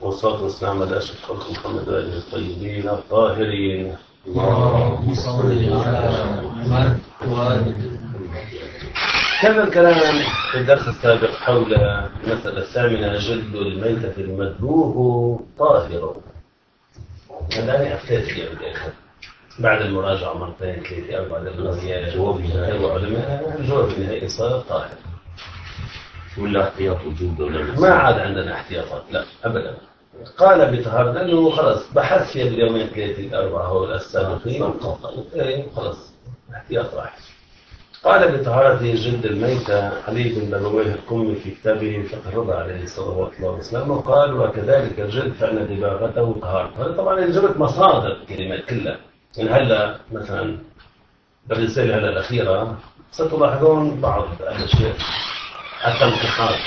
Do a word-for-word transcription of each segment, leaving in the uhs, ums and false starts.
والصلاة والسلام على أشرف خلق محمد وآله الطيبين الطاهرين. اللهم صل على محمد وآله. كان الكلام في الدرس السابق حول المسألة الثامنة: جلد الميتة المذبوح طاهر. الآن أفتيت فيها بالآخر بعد المراجعة مرتين ثلاثة أربعة للغزية جواب علماء الجواب النهائي صار طاهر. ولا احتياط وجود ولا ما عاد عندنا احتياطات، لا أبدا. قال بطهارة لأنه خلاص بحث فيها باليومين ثلاثة الأربعة هو السابقين خلاص احتياط راح. قال بطهارة جلد الميتة علي بن برويه القمي في كتابه فقه الرضا عليه صلوات الله وسلامه قال: وكذلك الجلد فإن دباغته طهارة. هذا طبعا جبت مصادر الكلمات كلها. يعني هلا مثلا بالرسالة هلا الأخيرة ستلاحظون بعض الأشياء حتى الانتحار.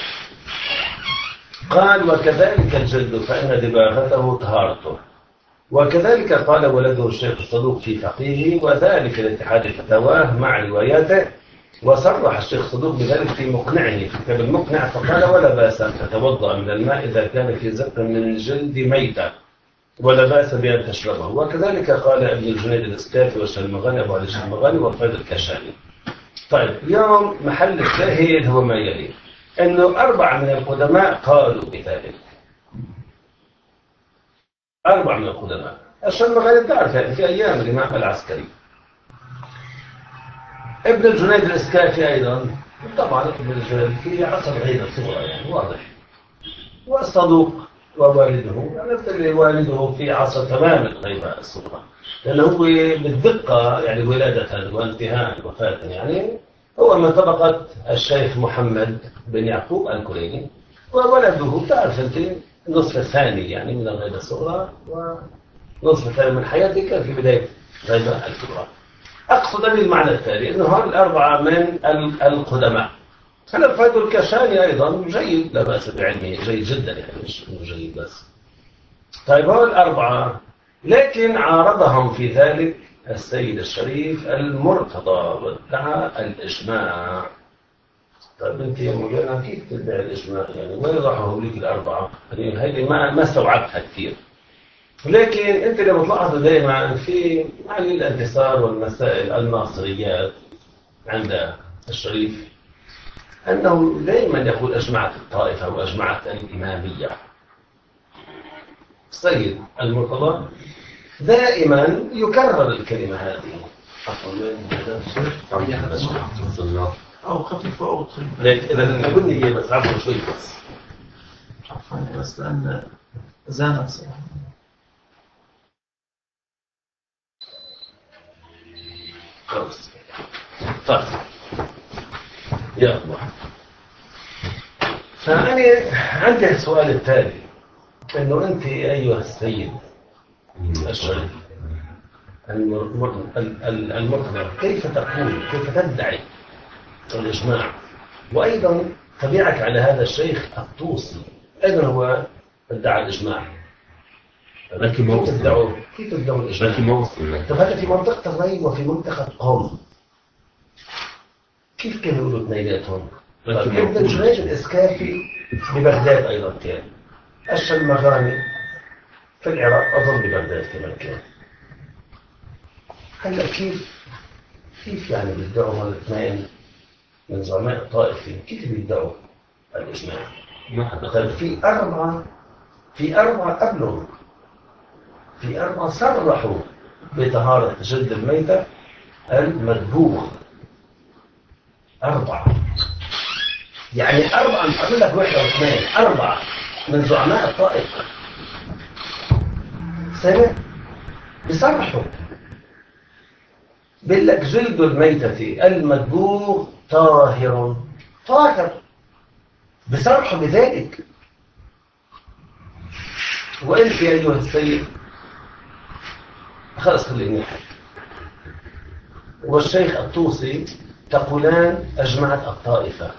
قال: وكذلك الجلد فإن دباغته طهارته. وكذلك قال ولده الشيخ الصدوق في فقهه، وذلك لاتحاد فتاواه مع رواياته. وصرح الشيخ الصدوق بذلك في مقنعه في كتاب المقنع فقال: ولا بأس أن تتوضأ من الماء إذا كان في زق من جلد ميتة، ولا بأس بأن تشربه. وكذلك قال ابن الجنيد الإسكافي والشلمغاني أبو علي الشلمغاني وفايد الكشاني. طيب اليوم محل الشاهد هو ما يلي: أنه أربعة من القدماء قالوا بذلك. أربعة من القدماء. الشلمغاني تعرف يعني في أيام الإمام العسكري. ابن الجنيد الإسكافي أيضا طبعا ابن الجنيد في عصر غير صغرى يعني واضح. والصدوق ووالده يعني والده في عصر تمام الغيبة الصغرى، لأنه هو بالدقة يعني ولادة وانتهاء وفاة يعني هو من طبقة الشيخ محمد بن يعقوب الكليني، وولده تعرف أنت النصف الثاني يعني من الغيبة الصغرى ونصف الثاني من حياته كان في بداية الغيبة الكبرى. أقصد بالمعنى التالي أنه هؤلاء الأربعة من القدماء. هذا فايد الكشاني أيضا جيد لا بأس بعلمه، جيد جدا يعني مش جيد بس. طيب هؤلاء الأربعة لكن عارضهم في ذلك السيد الشريف المرتضى وادعى الإجماع. طيب أنت يا مولانا كيف تدعي الإجماع يعني؟ وين راحوا لك الأربعة؟ يعني هذه ما ما استوعبتها كثير. لكن أنت لما تلاحظوا دائما في يعني الانتصار والمسائل الناصريات عند الشريف أنه دائما يقول أجمعت الطائفة وأجمعت الإمامية. السيد المرتضى دائما يكرر الكلمة هذه. أو خفيف أو طيب. إذا أقولني هي بس عفوا شوي بس. عفوا بس لأن زانت صراحة. خلاص. طيب. يا الله. فأنا عندي السؤال التالي: إنه أنت أيها السيد الشريف المرتضى كيف تقول كيف تدعي الإجماع؟ وأيضا تبعك على هذا الشيخ الطوسي أيضا هو ادعى الإجماع. لكن ما كيف تدعوا كيف تدعوا الإجماع؟ لكن ما وصل. طب هذا في منطقة الري وفي منطقة قوم، كيف كانوا يقولوا اثنيناتهم؟ ابن الجنيد الإسكافي ببغداد أيضا كان، الشلمغاني في العراق أظن ببغداد كمان كان. هلا كيف كيف يعني بيدعوا هذول الاثنين من زعماء الطائفة كيف بيدعوا الإجماع؟ طيب في أربعة في أربعة قبلهم في أربعة صرحوا بطهارة جلد الميتة المذبوح. أربعة يعني أربعة مش أقول لك واحد أو اثنين، أربعة من زعماء الطائفة سنة بيصرحوا بيقول لك جلد الميتة المذبوح طاهر طاهر، بيصرحوا بذلك. وأنت يا أيها السيد خلص خليني أحكي والشيخ الطوسي تقولان أجمعت الطائفة.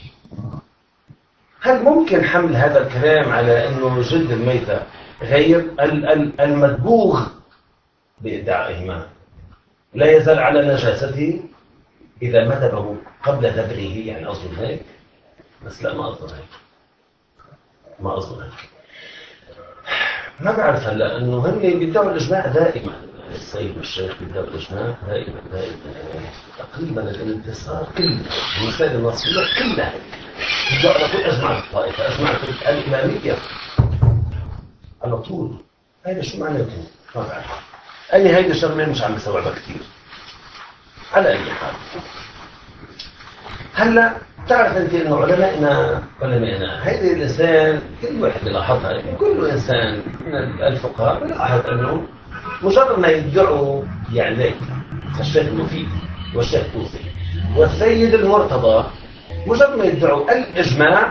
هل ممكن حمل هذا الكلام على أنه جلد الميتة غير المذبوح بإدعائهما لا يزال على نجاسته إذا مذبه قبل ذبحه؟ يعني أظن هيك، بس لا ما أظن هيك ما أظن هيك ما بعرف هلا انه هن بيدعوا الاجماع دائما. السيد والشيخ بيدعوا الاجماع دائما دائما يعني تقريبا الانتصار كله المسائل النصيه كلها بيدعوا على طول اجمعت الطائفه، اجمعت الاماميه على طول. هيدا شو معناته؟ ما بعرف. أنا هيدا الشغله مش عم بستوعبها كثير. على أي حال. هلا بتعرف أنت إنه علمائنا علمائنا هيدي الإنسان كل واحد بيلاحظها، يعني كل إنسان من الفقهاء بيلاحظ إنه مجرد ما يدعوا يعني الشيخ المفيد والشيخ توصي والسيد المرتضى، مجرد ما يدعوا الإجماع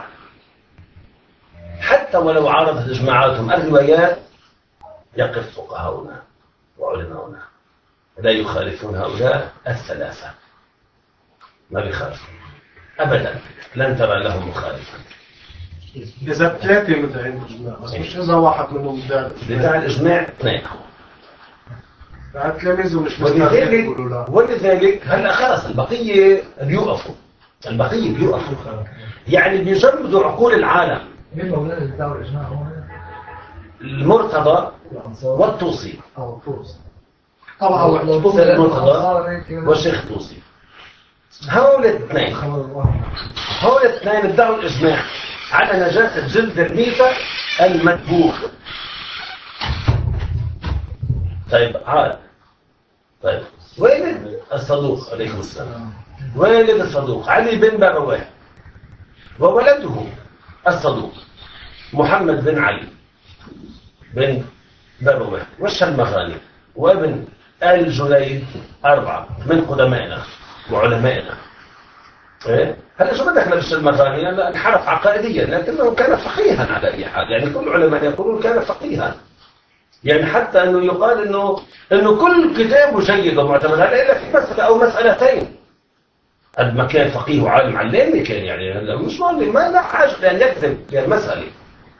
حتى ولو عارضت إجماعاتهم الروايات يقف فقهاؤنا وعلماؤنا لا يخالفون هؤلاء الثلاثة، ما بيخالفون أبدا، لن ترى لهم مخالفا. إذا ثلاثة مدعين الإجماع بس مش إذا واحد منهم مدعي بدعي الإجماع اثنين بعد تلاميذه مش ولذلك ولذلك هلا خلص البقية بيوقفوا، البقية بيوقفوا يعني بيجمدوا عقول العالم. مين مولانا اللي بتاعوا الإجماع هون؟ المرتضى والطوسي. أو الطوسي. طبعا المرتضى والشيخ طوسي. هؤلاء الاثنين هؤلاء الاثنين ادعوا الإجماع على نجاسة جلد الميتة المدبوغ. طيب عاد طيب والد الصدوق عليكم السلام، والد الصدوق علي بن بابويه وولده الصدوق محمد بن علي بن بابويه والشلمغاني وابن الجليد أربعة من قدمائنا وعلمائنا. إيه؟ هلا شو بدك بالشلمغاني؟ لأنه انحرف عقائديا لكنه كان فقيها على أي حال، يعني كل علماء يقولون كان فقيها، يعني حتى أنه يقال أنه أنه كل كتابه جيد ومعتمد هذا إلا في مسألة أو مسألتين. قد ما كان فقيه وعالم علامي كان يعني مش معلم، ما لا حاجة لأن يكذب في المسألة.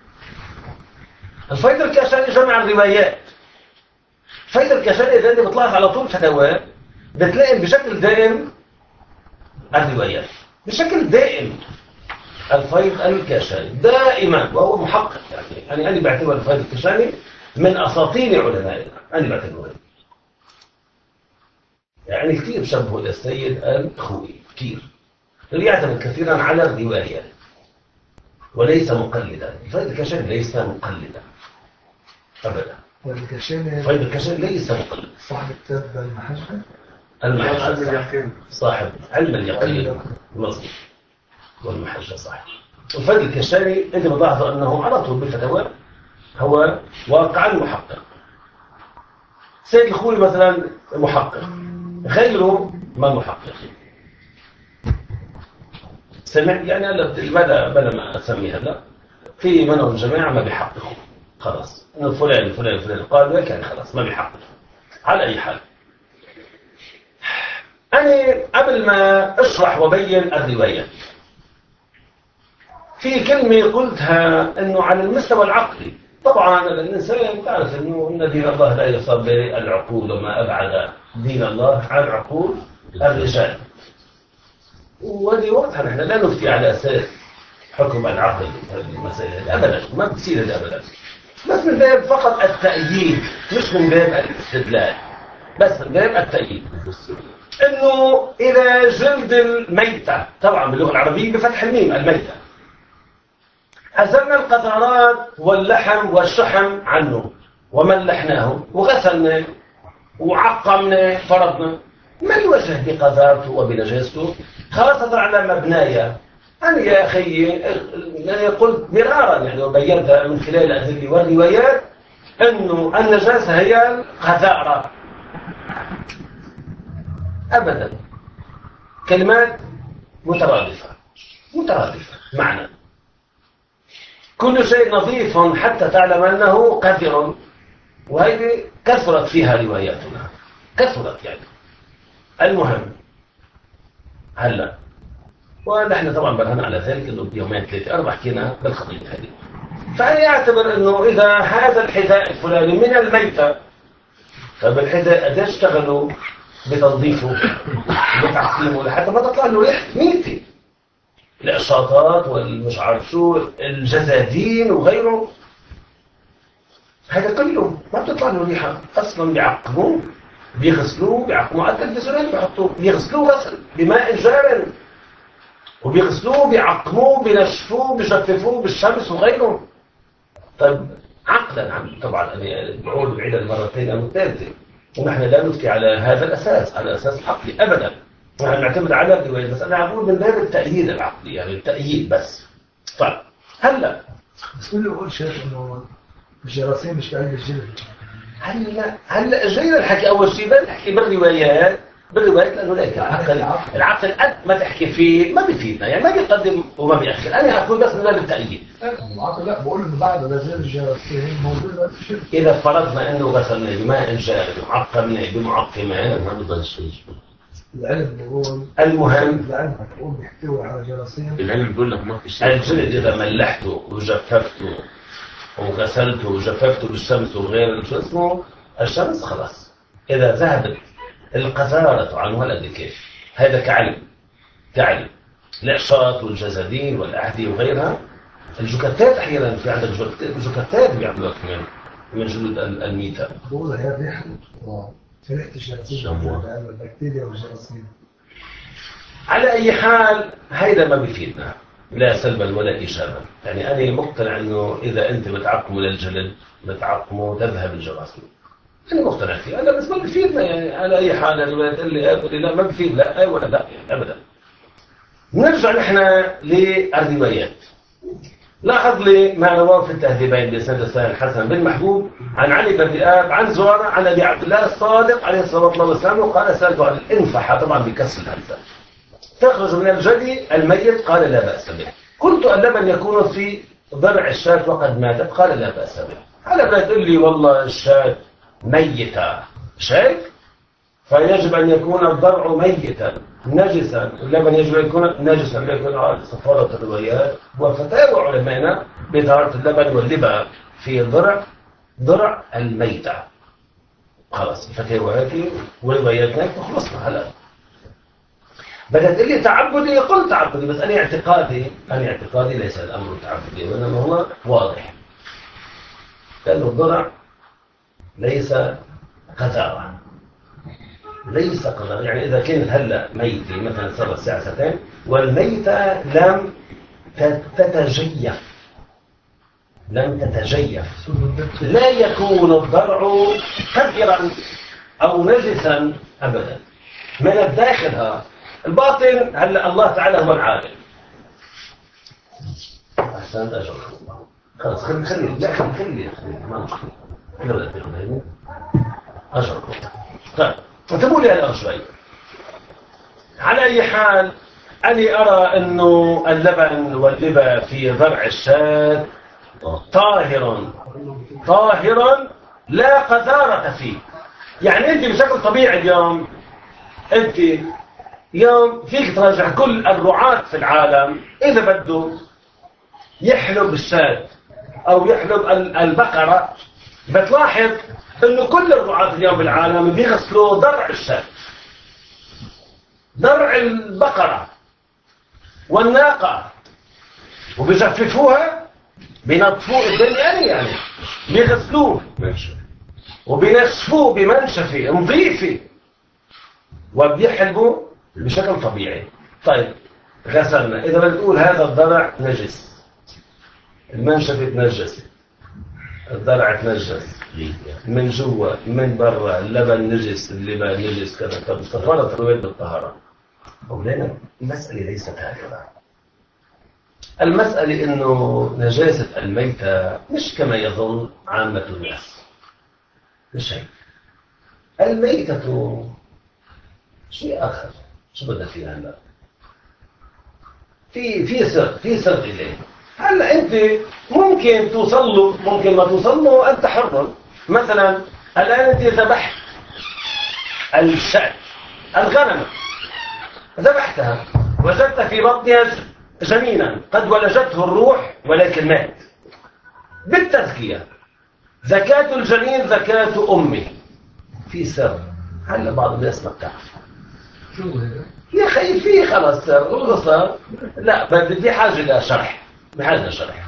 الفيض الكاشاني جمع الروايات. الفيض الكاشاني إذا أنت بتلاحظ على طول فتاوى بتلاقي بشكل دائم الروايات بشكل دائم. الفيض الكاشاني دائما وهو محقق، يعني أنا أنا بعتبر الفيض الكاشاني من أساطين علمائنا، أنا بعتبره يعني كثير شبهه للسيد الخوئي كثير، يعتمد كثيرا على الروايات وليس مقلدا. الفيض الكاشاني ليس مقلدا أبدا. الفيض الكاشاني ليس مقلدا. صاحب كتاب المحجة المحجة صاحب علم اليقين مظبوط والمحجة صحيح. الفيض الكاشاني أنت بتلاحظ أنه على طول بالفتاوى هو واقعا محقق. سيد الخوئي مثلا محقق، غيره ما محقق. سمع يعني هلا بلا بلا ما اسميها هلا في منهم جماعه ما بيحققوا خلاص انه فلان فلان فلان قال كان خلاص ما بيحقق. على اي حال انا قبل ما اشرح وبين الروايات في كلمه قلتها انه على المستوى العقلي طبعا الانسان تعرف انه ان دين الله لا يصاب بالعقول وما ابعد دين الله عن عقول الرجال. وهذه وقتها نحن لا نفتي على اساس حكم العقل هذه المسائل ابدا، ما بتصير ابدا، بس من باب فقط التأييد مش من باب الاستدلال، بس من باب التأييد. انه اذا جلد الميتة طبعا باللغه العربيه بفتح الميم الميتة أزلنا القذرات واللحم والشحم عنه وملحناه وغسلنا وعقمنا فرضنا، ما الوجه بقذارته وبنجاسته خاصة على مبنايا. أنا يا أخي أنا قلت مرارا يعني وبينت من خلال الأدلة والروايات أنه النجاسة هي القذارة أبدا، كلمات مترادفة مترادفة معنى. كل شيء نظيف حتى تعلم أنه قذر، وهذه كثرت فيها رواياتنا كثرت يعني. المهم هلا ونحن طبعا برهنا على ذلك انه بيومين ثلاثه اربع حكينا بالقضيه هذه. فانا اعتبر انه اذا هذا الحذاء الفلاني من الميته فبالحذاء قد اشتغلوا بتنظيفه بتعقيمه لحتى ما تطلع له ريحه ميته، الاشاطات والمش عارف شو الجزادين وغيره. هذا كله ما بتطلع له ريحة أصلا. بيعقموه بيغسلوه بيعقموه على التلفزيونات بيحطوه بيغسلوه غسل بماء جار وبيغسلوه بيعقموه بينشفوه بيجففوه بالشمس وغيره. طيب عقلا عم طبعا أنا بقول بعيدا مرتين أو ثلاثة ونحن لا نفتي على هذا الأساس على أساس العقلي أبدا. نحن نعتمد على الرواية بس أنا أقول من باب التأييد العقلي يعني التأييد بس. طيب هلا بس كله يقول شيخ انه الجراثيم مش قلب الجلد. هلا هلا جينا الحكي اول شيء بدنا نحكي بالروايات بالروايات لانه ليك العقل العقل قد ما تحكي فيه ما بيفيدنا يعني ما بيقدم وما بيأخر. انا اقول بس من باب التأييد. العقل لا بقول انه بعد غسيل الجراثيم موجود قلب الجلد. اذا فرضنا انه غسلنا بماء جاري وعقمنا بمعقمات ما بضل شيء. العلم بيقول المهم العلم بيقول بيحتوي على جراثيم. العلم بيقول لك ما في شيء. الجلد اذا ملحته وجففته وغسلته وجففته بالشمس وغير شو اسمه الشمس خلاص اذا ذهبت القذارة عن ولدك هذا كعلم كعلم العشاط والجزادين والأحذية وغيرها. الجكتات احيانا في عندك جكتات بيعملوها كمان من جلود الميتة. بقول هي ريحة في ريحة الجراثيم البكتيريا والجراثيم. على اي حال هيدا ما بيفيدنا لا سلبا ولا ايجابا. يعني انا مقتنع انه اذا انت بتعقمه للجلد بتعقمه تذهب الجراثيم. انا مقتنع فيه انا بس ما بيفيدنا يعني على اي حال اللي تقول لي لا ما بيفيد لا اي ولا لا يعني ابدا. نرجع نحن للروايات. لاحظ لي ما رواه في التهذيبين بسند السائل الحسن بن محبوب عن علي بن ذئاب عن زرارة عن ابي عبد الله الصادق عليه الصلاه والسلام قال سالته عن الانفحه طبعا بكسر الهمزه تخرج من الجدي الميت قال لا بأس به. قلت اللبن يكون في ضرع الشاة وقد ماتت قال لا بأس به. على ما تقول لي والله الشاة ميتة شايف فيجب أن يكون الضرع ميتا نجسا اللبن يجب أن يكون نجسا لكن على صفارة الروايات وفتاوى علمائنا بطهارة اللبن واللبن في ضرع ضرع الميتة. خلاص فتاواتي ورواياتنا وخلصنا هلا. بدأت تقول لي تعبدي قلت تعبدي بس أنا اعتقادي أنا اعتقادي ليس الأمر تعبدي وإنما هو واضح لأن الضرع ليس قذارة ليس قذارة. يعني إذا كانت هلا ميتة مثلا صار الساعة ساعتين والميتة لم تتجيف لم تتجيف لا يكون الضرع قذرا أو نجسا أبدا من الداخلها. الباطن هلا الله تعالى هو العالم. احسنت اجرك الله. خلاص خلي خلي لا خلي خلي ما نخلي انا ولا تاخذ اجرك الله. طيب انتبهوا لي هلا شوي. على اي حال اني ارى انه اللبن واللبن في ضرع الشاة طاهر طاهر لا قذارة فيه. يعني انت بشكل طبيعي اليوم انت يوم فيك تراجع كل الرعاة في العالم إذا بده يحلب الشاة أو يحلب البقرة بتلاحظ إنه كل الرعاة اليوم بالعالم بيغسلوا ضرع الشاة ضرع البقرة والناقة وبيجففوها بينظفوه الدنيا يعني بيغسلوه وبينشفوه بمنشفة نظيفة وبيحلبوا بشكل طبيعي. طيب غسلنا إذا بدك تقول هذا الضرع نجس المنشفة تنجس الضرع تنجس من جوا من برا اللبن نجس اللبن نجس كذا. طب استفادت الرواية بالطهارة أولاً المسألة ليست هكذا. المسألة إنه نجاسة الميتة مش كما يظن عامة الناس مش هيك. الميتة شيء آخر. شو بدنا فيها هلا؟ في في سر في سر إليه. هلا أنت ممكن توصل له ممكن ما توصل له أنت حر. مثلا الآن أنت ذبحت الشاة الغنم ذبحتها وجدت في بطنها جنينا قد ولجته الروح ولكن مات. بالتزكية زكاة الجنين زكاة أمه. في سر هلا بعض الناس ما بتعرف. شو هذا؟ يا أخي في خلاص القصة لا بدي حاجة لشرح بحاجة لشرح.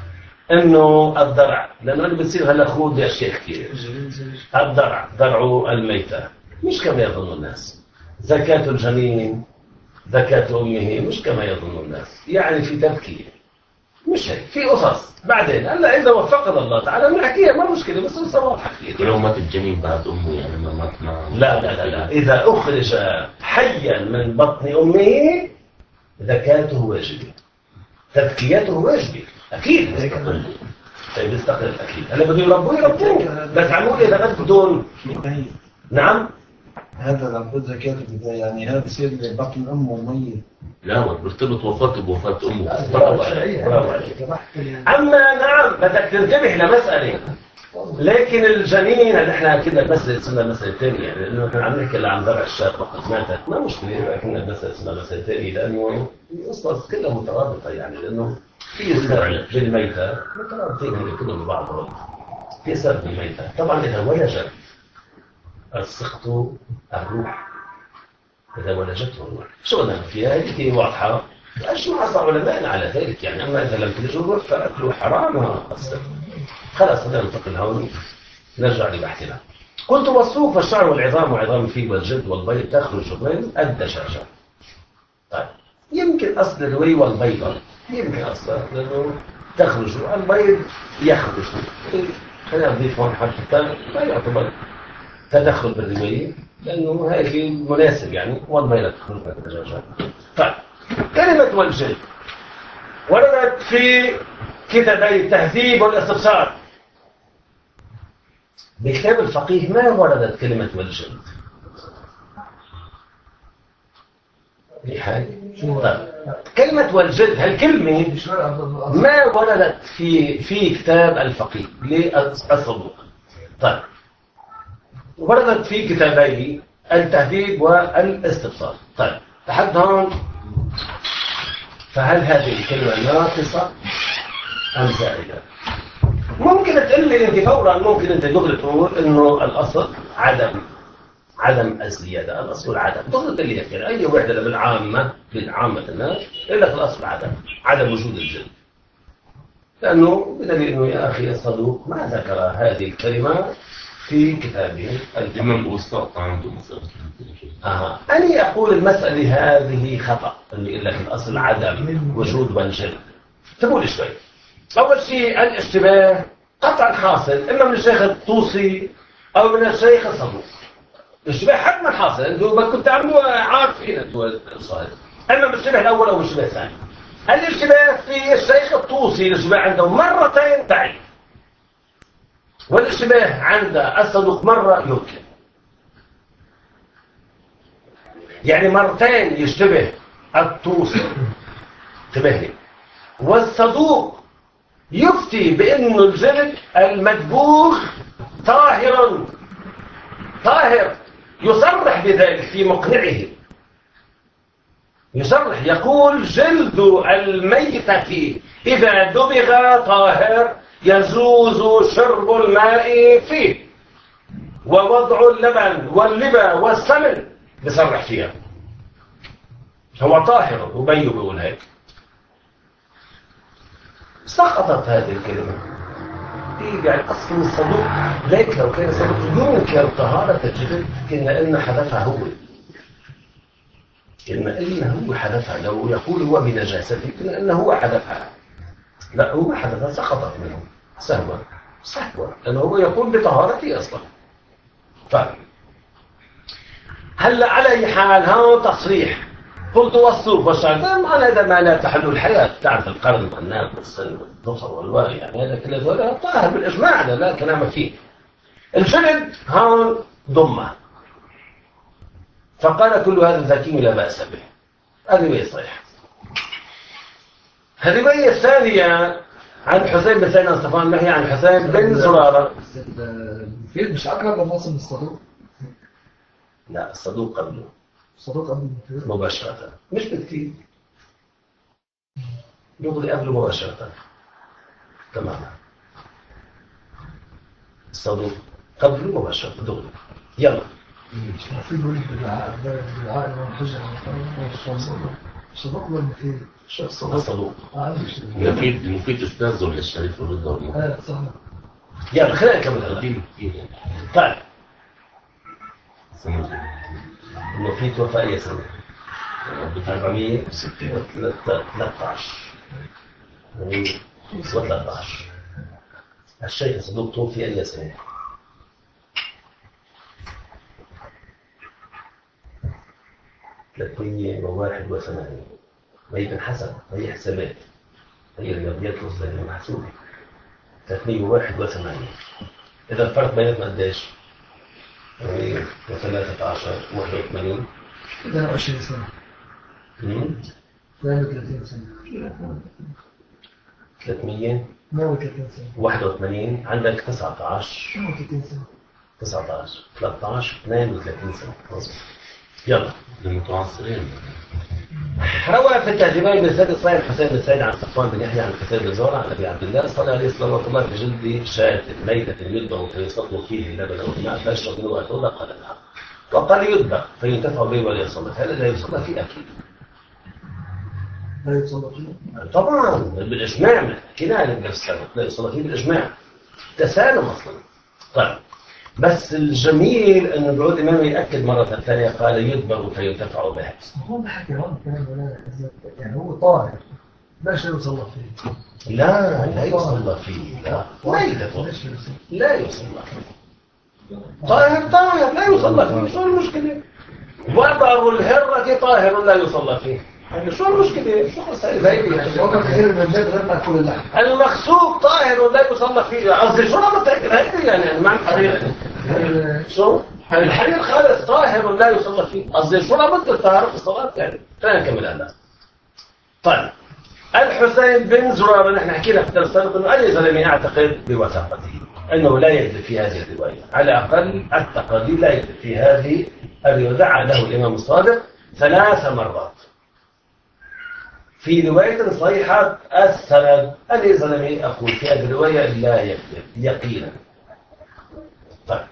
انه الضرع، لانه اللي بتصير هلا خود باشياء كثير. الضرع ضرع الميتة مش كما يظن الناس. زكاة الجنين زكاة امه مش كما يظن الناس، يعني في تذكير مش هيك، في قصص بعدين. هلا اذا وفقنا الله تعالى بنحكيها ما مشكله، بس نصير واضحه كثير. ولو مات الجنين بعد امه يعني ما مات ما لا لا لا لا، اذا اخرج حيا من بطن امه زكاته واجبه، تزكيته واجبه اكيد. طيب استقل اكيد. هلا بده يربوه يربوه، بس عمول اذا بدهم. نعم هذا لابد زكاة البداية، يعني هذا بصير بطن أمه ميت. لا بيرتبط وفاته بوفاة امه. برافو عليك برافو عليك. اما نعم بدك تنتبه لمساله، لكن الجنين هذا احنا كده المساله اسمها مساله ثانيه، يعني لانه احنا عم نحكي عن زرع الشاب وقت ماتت ما مشكله، لكن المساله اسمها مساله ثانيه لانه القصص كلها مترابطه، يعني لانه في سبب بالميته مترابطين هذول كلهم ببعضهم. في سبب بالميته طبعا اذا ولجت السقط الروح، إذا ولجته الروح شو بدنا فيها هذه واضحة، أجمع علماء على ذلك يعني. أما إذا لم تلج الروح فأكله حرام أصلا. خلاص هذا ننتقل هون نرجع لبحثنا. قلت والصوف والشعر والعظام وعظام الفيل والجلد والبيض تخرج من الدجاجة. طيب يمكن أصل الروي والبيضة، يمكن أصلا لأنه تخرج البيض يخرج. خلينا نضيف هون حرف الثاني لا يعتبر تدخل بالرواية لأنه هذه مناسب يعني، والبيضة تخرج من الدجاجة. طيب كلمة والجلد وردت في كتابي التهذيب والاستبصار. بكتاب الفقيه ما وردت كلمة والجلد. دي حاجة. طيب كلمة والجلد هالكلمة ما وردت في في كتاب الفقيه للصدوق. طيب وردت في كتابي التهذيب والاستبصار. طيب لحد هون فهل هذه الكلمة ناقصة أم زائدة؟ ممكن تقول لي انت فورا، ممكن انت دغري تقول انه الاصل عدم عدم الزيادة، الاصل عدم، دغري تقول لي يعني اي وحدة بالعامة بالعامة الناس يقول لك الاصل عدم عدم وجود الجلد، لانه بدليل انه يا اخي الصدوق ما ذكر هذه الكلمة في كتابه الإمام بوسطاط عنده مثلا. آه. أنا أقول المسألة هذه خطأ، اللي يقول لك الأصل عدم وجود والجلد. تقول شوي. أول شيء الاشتباه قطعا حاصل إما من الشيخ الطوسي أو من الشيخ الصدوق. الاشتباه حتما حاصل، أنتوا كنت عاملوا عارفين أنتوا الصهد. إما من الاشتباه الأول أو من الاشتباه الثاني. الاشتباه في الشيخ الطوسي الاشتباه عنده مرتين تعيد. والاشتباه عند الصدوق مرة يمكن، يعني مرتين يشتبه الطوسي انتبه، والصدوق يفتي بأنه الجلد المدبوغ طاهر طاهر، يصرح بذلك في مقنعه، يصرح يقول جلد الميتة إذا دبغ طاهر يجوز شرب الماء فيه ووضع اللبن واللبا والسمن، بصرح فيها هو طاهر وبي بيقول هيك. سقطت هذه الكلمة إيه يعني أصل الصدوق، ليك لو كان الصدوق ينكر طهارة الجلد كنا إن حدثها هو، كنا إن هو حدثها، لو يقول هو بنجاسته كنا إن هو حدثها، لا هو حدثها سقطت منه سهوا سهوا، لأنه هو يقول بطهارته أصلا. طيب هلا على أي حال ها تصريح قلت والصوف والشعر أنا هذا ما لا تحل الحياة، تعرف القرن والناب والسن والظفر والواغي يعني هذا كله هذا طاهر بالإجماع، هذا لا كلام فيه. الجلد هون ضمة، فقال كل هذا ذكي لا بأس به، هذه رواية صحيحة. الرواية الثانية عن حسين بن سعيد صفوان نحي عن حسين بن زرارة. الفيل مش أقرب لموسم الصدوق؟ لا الصدوق قبله، الصدوق قبل الفيل مباشرة مش بكتير، يغلي قبله مباشرة تماما. الصدوق قبله مباشرة دغري. يلا في يقول بالعائل والحجة صدق ولا مفيد؟ شخص الصدوق اه مش مفيد مفيد أستاذ ولا الشريف والرضا والمفيد اه صح. يلا خلينا نكمل هلا. قديم كثير يعني طيب سنة المفيد توفى أي سنة؟ أربعمية وثلاثة عشر وثلاثة عشر. الشيخ الصدوق توفي أي سنة؟ ثلاثمية وواحد وثمانين. وهي بنحسب هي حسابات، هي الرياضيات الوصلية محسوبة. ثلاثمية وواحد وثمانين. إذا الفرق بيناتنا قديش؟ وثلاثة عشر واحد وثمانين. اثنين وعشرين سنة. مم. اثنين وثلاثين سنة. ثلاثمية اثنين وثلاثين سنة. واحد وثمانين. عندك تسعة عشر اثنين وثلاثين سنة. تسعة عشر ثلاثة عشر اثنين وثلاثين سنة. مظبوط. يلا. المتعصرين روى في التهذيبين بن سعيد الصحيح حسين بن سعيد عن صفوان بن يحيى عن كثير بن زهرة عن ابي عبد الله صلى عليه صلى الله في جلد شاة ميتة يذبح فيصب فيه اللبن او الماء فيشرب منه ويتوضا قال نعم. وقال يذبح فينتفع به ولا يصلى. هذا لا يصلى فيه اكيد. لا يتصلى فيه. طبعا بالاجماع كده السلف لا يصلى فيه بالاجماع. تسالم اصلا. طيب بس الجميل انه بعود الامام ياكد مره ثانيه قال يذبح فينتفع به. هو ما حكي هون كلام ولا يعني هو طاهر ليش لا يصلى فيه؟ لا لا يصلى فيه. لا لا يدفع. ليش لا يصلى؟ لا يصلى فيه. طاهر طاهر لا يصلى فيه. شو المشكله؟ وضع الهرة طاهر لا يصلى فيه. يعني شو المشكله؟ شو قصة وضع كثير من البيت غير مأكول اللحم. المخسوق طاهر لا يصلى فيه. قصدي شو ربط هيك يعني مع الحرير؟ شو؟ الحرير خالص طاهر لا يصلى فيه. قصدي شو ربط الطهارة في الصلاة يعني؟ خلينا نكمل هلا. طيب الحسين بن زرارة نحن حكينا في الدرس السابق انه اي زلمه يعتقد بوثاقته انه لا يكذب في هذه الروايه، على اقل التقاليد لا يكذب في هذه الروايه. دعا له الامام الصادق ثلاث مرات في روايه صحيحه السند اي زلمه اقول في هذه الروايه لا يكذب يقينا. طيب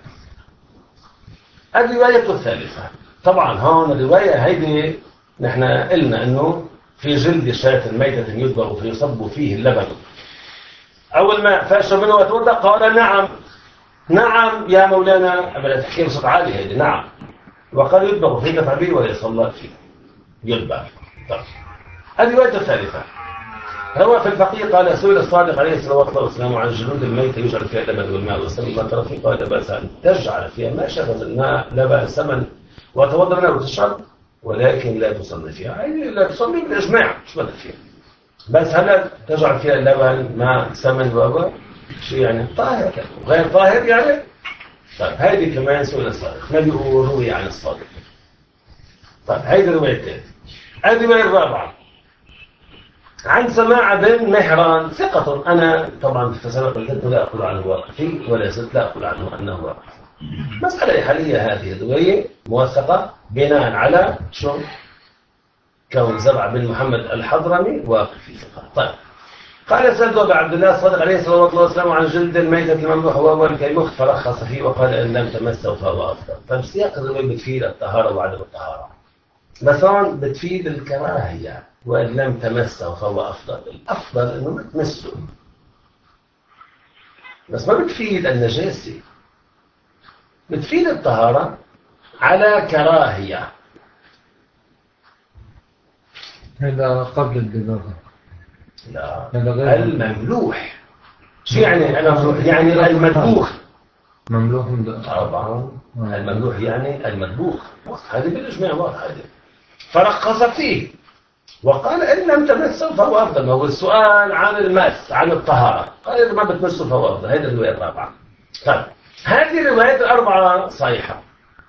الروايه الثالثه طبعا هون الروايه هيدي نحن قلنا انه في جلد شاة ميتة يذبح فيصب فيه اللبن أول ما فاشرب منه وتوضأ قال نعم نعم يا مولانا. أبدا تحكي بصوت عالي هذه نعم. وقال يذبح فيه دفع به ولا يصلى فيه يذبح. طيب الرواية الثالثة روى في الفقيه قال سئل الصادق عليه الصلاة والسلام عن جلود الميتة يجعل فيها اللبن والماء والسمن ما ترى فيه قال بأس أن تجعل فيها ما شغل الماء لبن سمن وتوضأ منها وتشرب ولكن لا تصلي فيها. يعني لا تصلي بالإجماع مش بدك فيها. بس هلا تجعل فيها اللبن ماء سمن وابا شيء يعني طاهر غير طاهر يعني. طيب هذه كمان سئل الصادق ما بيقول روي عن الصادق. طيب هذه روايتين. الرواية الرابعة عن سماع بن مهران ثقة. أنا طبعا في سبق قلت لا أقول عنه واقفي ولا زلت لا أقول عنه أنه واقفي. مسألة حالية هذه الرواية موثقة بناء على شو؟ كون زرع بن محمد الحضرمي واقفي ثقة. طيب قال سيد أبي عبد الله الصادق عليه الصلاة والسلام عن جلد الميتة المملوح وهو كالمخ فرخص فيه وقال إن لم تمسه فهو أفضل. فسياق الرواية بتفيد الطهارة وعدم الطهارة. بس هون بتفيد الكراهية وإن لم تمسه فهو أفضل. الأفضل إنه ما تمسه بس ما بتفيد النجاسة. بتفيد الطهارة على كراهية. هذا قبل الدباغة. لا هذا المملوح. شو يعني المملوح؟ يعني المذبوح. مملوح من طبعا المملوح يعني المذبوح. هذه بالإجماع واضح. هذه فرخص فيه وقال إن لم تمسه فهو أفضل. ما هو السؤال عن المس عن الطهارة قال إذا ما بتمسه فهو أفضل. هذه الرواية الرابعة. طيب هذه الروايات الأربعة صحيحة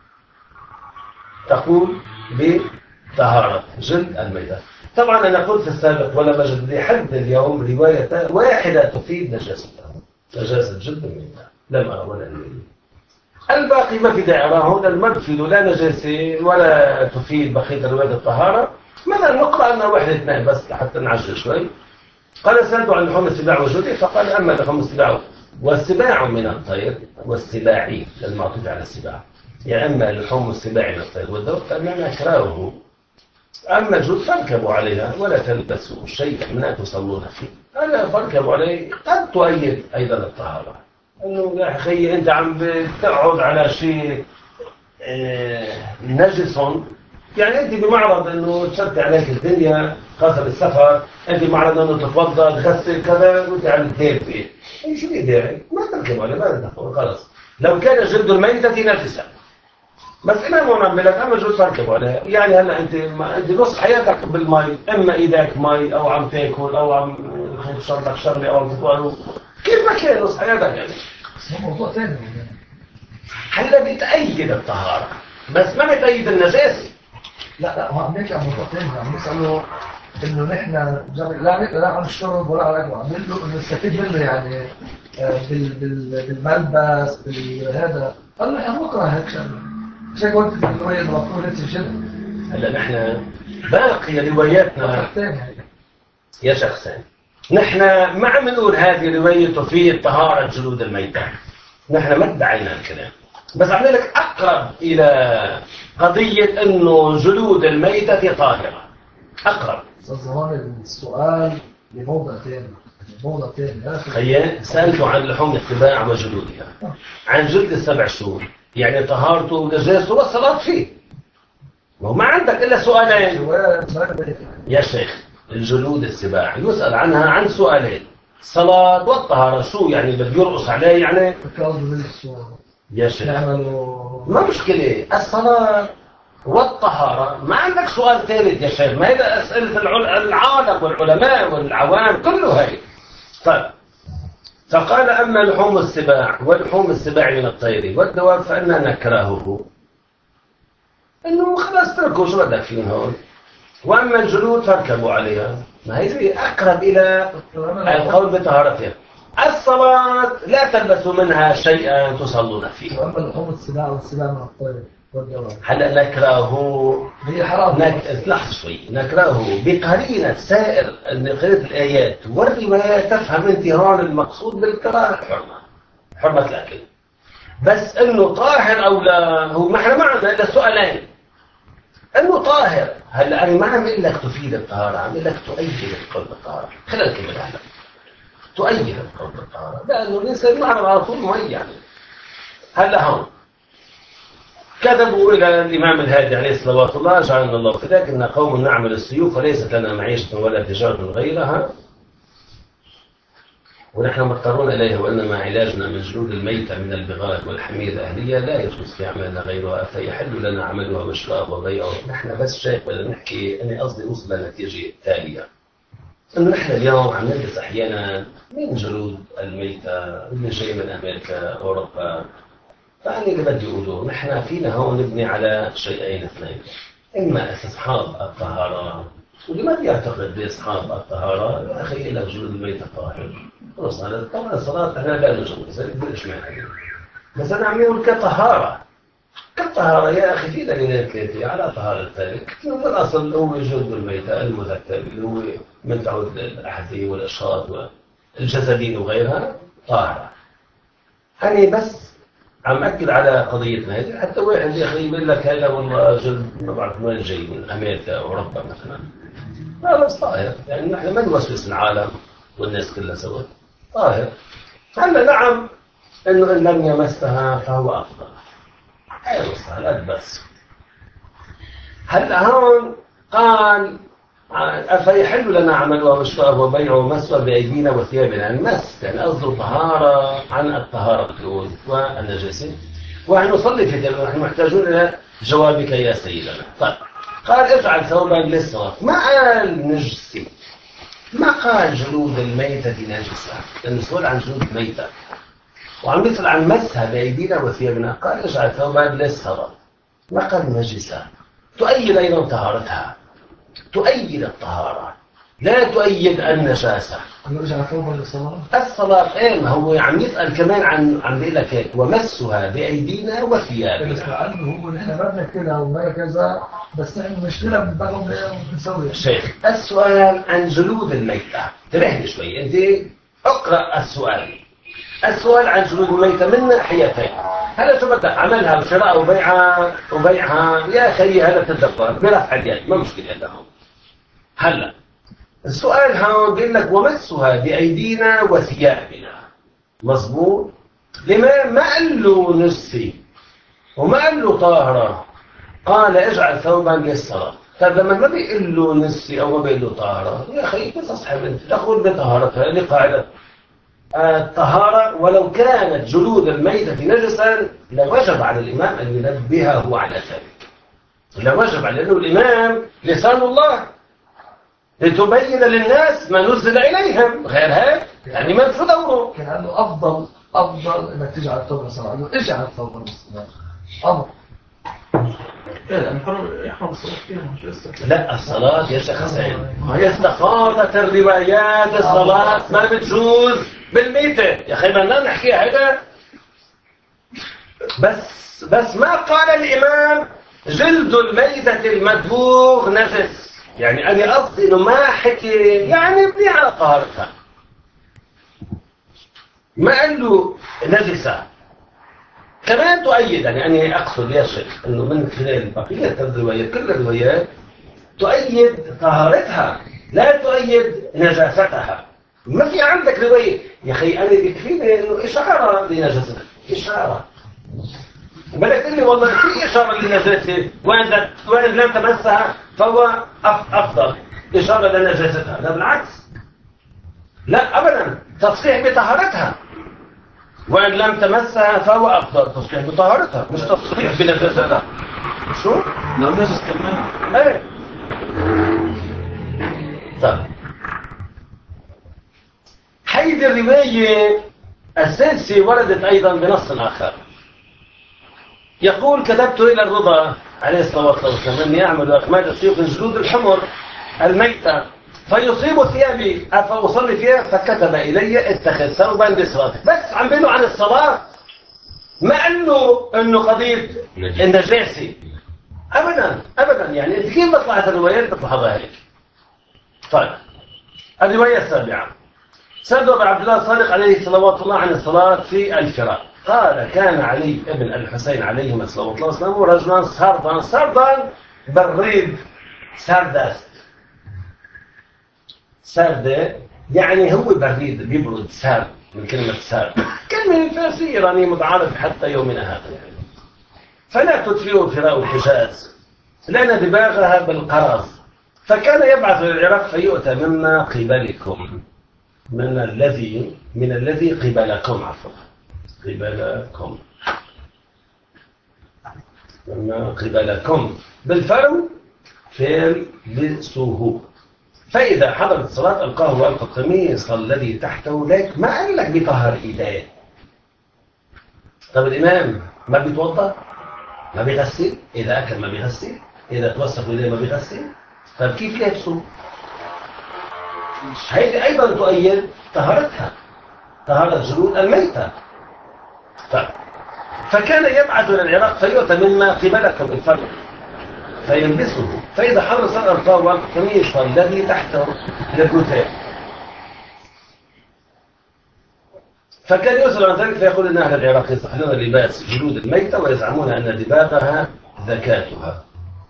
تقول بطهارة جلد الميتة. طبعا أنا قلت في السابق ولا مجد لحد اليوم رواية واحدة تفيد نجاستها نجاسة جلد الميتة لم أرى ولا أرى. الباقي ما في داعي هنا المدفل ولا نجاسة ولا تفيد بقية رواية الطهارة. مثلا نقرأ أنها واحدة اثنين بس حتى نعجل شوي. قال سألت عن لحوم السباع وجودي فقال أما لحوم السباع والسباع من الطير والسباعي المعطوف على السباع. يا أما لحوم السباع من الطير والدواب فأنا أكرهه أما الجلود فاركبوا عليها ولا تلبسوا شيئا ما تصلون فيه. هذا فاركبوا عليه قد تؤيد أيضا الطهارة. إنه يا أخي أنت عم بتقعد على شيء نجس، يعني أنت بمعرض إنه تشتت عليك الدنيا خاصة بالسفر، أنت بمعرض إنه تتوضأ تغسل كذا وأنت على الدير فيه، أي شو داعي؟ ما تركب عليه، ما تدخل خلاص. لو كان جلد الميتة نجسا بس إنا مو نعمل لك أما جلد تركب عليه، يعني هلا أنت ما أنت نص حياتك بالمي، إما إيدك مي أو عم تاكل أو عم تشرب شغلة أو عم تطوله، كيف ما كان نص حياتك يعني. موضوع ثاني. هلا بتأيد الطهارة بس ما بتأيد النجاسة. لا لا هو عم نحكي عن موضوع ثاني، عم نسأله إنه نحن لا لا عن الشرب ولا على الأكل، عم نقول إنه نستفيد منه يعني بال بال بالملبس بالهذا. قال نحن بكره هيك شغله. عشان قلت في الرواية إنه مفروض نتسجل. هلا نحن باقي رواياتنا يا شخصين. نحن ما عم نقول هذه رواية تفيد طهارة جلود الميتة. نحن ما ادعينا الكلام. بس عم لك أقرب إلى قضية إنه جلود الميتة طاهرة. أقرب. زمان السؤال لموضع ثاني. موضع ثاني. خيال سألته عن لحوم السباع وجلودها. عن جلد السبع شهور. يعني طهارته ونجاسته والصلاة فيه. وما عندك إلا سؤالين. يا شيخ الجلود السباع يسأل عنها عن سؤالين. الصلاة والطهارة شو يعني بده يرقص عليه يعني؟ يا شيخ ما مشكلة الصلاة والطهارة ما عندك سؤال ثالث يا شيخ. ما هذا أسئلة العالم والعلماء والعوام كله هاي. طيب فقال أما لحوم السباع ولحوم السباع من الطير والدواب فإننا نكرهه. إنه خلاص تركوا شو بدك فيهم هون. وأما الجلود فاركبوا عليها. ما هي أقرب إلى القول بطهارتها. الصلاة لا تلبسوا منها شيئا تصلون فيه. وأما لحوم السباع والسباع من الطير والدواب هلا نكرهه هي حرام. نك... لحظة شوي. نكرهه بقرينة سائر قرينة الآيات والروايات تفهم أنت هون المقصود بالكراهة الحرمة حرمة الأكل. بس إنه طاهر أو لا هو ما احنا ما عندنا إلا سؤالين. إنه طاهر. هلا أنا ما عم بقول لك تفيد الطهارة، عم بقول لك تؤيد القول بالطهارة. خلينا نكمل هلا. تؤيد القول بالطهارة لأنه الإنسان معرض على طول مي يعني. هلا هون كذبوا إلى الإمام الهادي عليه الصلاة والله جعلنا الله كذلك إن قوم نعمل السيوف وليست لنا معيشة ولا تجارة غيرها ونحن مضطرون إليها وإنما علاجنا من جلود الميتة من البغال والحمير الأهلية لا يجوز في عملنا غيرها فيحل لنا عملها وشراء وبيعها. نحن بس شايف ولا نحكي أنا قصدي أوصل للنتيجة التالية إنه نحن اليوم عم نلبس أحيانا من جلود الميتة اللي جاي من أمريكا أوروبا. فأنا اللي بدي أقوله نحن فينا هون نبني على شيئين اثنين. إما أصحاب الطهارة واللي ما بيعتقد بأصحاب الطهارة يا أخي إلى جلود الميتة طاهر. خلص هذا طبعا الصلاة أنا لا نجوز ليش معنى. بس أنا عم يقول كطهارة. كطهارة يا أخي في دليل كافي على طهارة ذلك. من الأصل هو جلد الميتة المذكر اللي هو من تعود الأحذية والأشخاص والجسدين وغيرها طاهرة. أنا بس عم أكد على قضيتنا هذه. حتى واحد يا أخي يقول لك هذا والله جلد ما بعرف وين جاي من أمريكا أو أوروبا مثلا. لا بس طاهر يعني نحن ما نوسوس العالم والناس كلها سوا. طاهر. هلا نعم إنه إن لم يمسها فهو أفضل. أي وصل بس. هلا هون قال أفيحل لنا عملها وشرابها وبيعها ومسها بأيدينا وثيابنا. المس يعني قصده طهارة عن الطهارة والنجاسة. ونحن نصلي في ذلك ونحن محتاجون إلى جوابك يا سيدنا. طيب قال اجعل ثوبا للصلاة. ما قال نجسي. ما قال جلود الميتة نجسة. لأن السؤال عن جلود الميتة. وعم يسأل عن مسها بأيدينا وثيابنا. قال اجعل ثوبا للصلاة. ما قال نجسة. تؤيد أيضا طهارتها. تؤيد الطهارة لا تؤيد النجاسة. نرجع ثوبا للصلاة. الصلاة إيه ما هو عم يسأل كمان عن عم بيقول لك هيك ومسها بأيدينا وثيابنا. بس لأنه هو نحن ما بنكلها وما كذا بس نحن مشكلة بنبغى بنسوي. شيخ السؤال عن جلود الميتة. انتبهني شوي أنت اقرأ السؤال. السؤال عن جلود الميتة من ناحيتين. هلا شو بدك عملها شراء وبيعها وبيعها يا اخي هلا تتدبر برفع اليد ما مشكله لهم. هلا السؤال هون بيقول لك ومسها بايدينا وثيابنا مظبوط. الامام ما قال له نسي وما قال له طاهره، قال اجعل ثوبا للصلاه. طيب لما ما بيقول له نسي او ما بيقول له طاهره يا اخي تصحى انت تاخذ بطهارتها لقاعده الطهارة ولو كانت جلود الميتة نجسا لوجب على الإمام أن ينبهه على ذلك. لوجب على أنه الإمام لسان الله لتبين للناس ما نزل إليهم، غير هيك يعني ما شو دوره؟ كان عنده أفضل أفضل إنك تجعل الثوب للصلاة، قال له اجعل الثوب للصلاة أمر. لا الصلاة يا شيخ حسين هي استفاضت الروايات الصلاة ما بتجوز بالميتة يا أخي بدنا نحكي هذا. بس بس ما قال الإمام جلد الميتة المدبوغ نجس، يعني أنا قصدي إنه ما حكي يعني ابني على طهارتها، ما قال له نجسة. كمان تؤيد يعني أنا أقصد يا شيخ إنه من خلال بقية الروايات كل الروايات تؤيد طهارتها لا تؤيد نجاستها. ما في عندك رواية يا أخي أنا يكفيني إنه إشارة لنجاستها، إشارة وبدك تقول لي والله في إشارة لنجاستها وإن وإن لم تمسها فهو أفضل إشارة لنجاستها. لا بالعكس، لا أبدا، تصريح بطهارتها وإن لم تمسها فهو أفضل تصريح بطهارتها مش تصريح بنجاستها. شو؟ لو نجس كمان ايه. طيب هيدي الرواية السادسة وردت أيضا بنص آخر يقول كتبت إلى الرضا عليه الصلاة والسلام أن يعمل أخماد السيوف من جلود الحمر الميتة فيصيب ثيابي أفأصلي فيها، فكتب إلي اتخذ ثوبا بصلاتك. بس عم بينه عن الصلاة ما قال له إنه قضية النجاسة أبدا أبدا. يعني أنت كيف بطلعت الروايات بتلاحظها هيك. طيب الرواية السابعة سأل أبو عبد الله الصادق عليه صلوات الله عن الصلاة في الفراق. قال كان علي ابن الحسين عليهما صلوات الله وسلامه رجلا سردا سردا بريد سردست. سردة يعني هو بريد بيبرد سرد من كلمة سرد، كلمة فارسية إيرانية متعارف حتى يومنا هذا يعني. فلا تدفئ فراء الحجاز لأن دباغها بالقرض، فكان يبعث للعراق فيؤتى مما قبلكم من الذي من الذي قبلكم عفوا قبلكم مما قبلكم بالفرم فعل بسوه. فإذا حضرت الصلاة ألقاه وألقى القميص الذي تحته لك. ما قال لك بطهر إيديه. طب الإمام ما بيتوضأ ما بيغسل، إذا أكل ما بيغسل، إذا توسخ إليه ما بيغسل، طب كيف يلبسوا؟ هذه أيضا تؤيد طهارتها طهارة جلود الميتة. طيب فكان يبعث إلى العراق فيؤتى مما قبلكم الفرق فيلبسه، فإذا حضر صلى القاوة القميص الذي تحته للكتاب. فكان يسأل عن ذلك فيقول إن أهل العراق يستحلون لباس جلود الميتة ويزعمون أن دباغها ذكاتها.